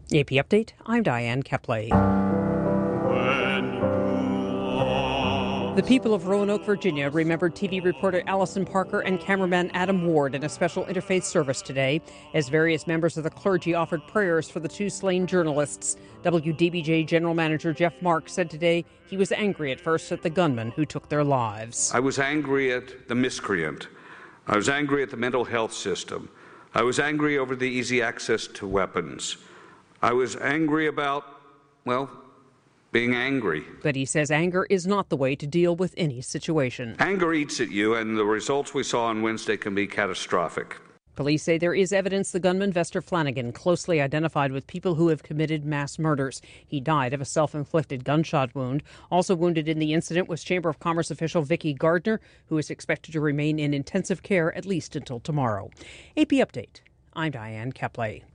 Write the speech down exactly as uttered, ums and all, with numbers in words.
A P Update, I'm Diane Kepley. The people of Roanoke, Virginia remembered T V reporter Allison Parker and cameraman Adam Ward in a special interfaith service today as various members of the clergy offered prayers for the two slain journalists. W D B J General Manager Jeff Mark said today he was angry at first at the gunmen who took their lives. I was angry at the miscreant. I was angry at the mental health system. I was angry over the easy access to weapons. I was angry about, well, being angry. But he says anger is not the way to deal with any situation. Anger eats at you, and the results we saw on Wednesday can be catastrophic. Police say there is evidence the gunman, Vester Flanagan, closely identified with people who have committed mass murders. He died of a self-inflicted gunshot wound. Also wounded in the incident was Chamber of Commerce official Vicky Gardner, who is expected to remain in intensive care at least until tomorrow. A P Update. I'm Diane Kepley.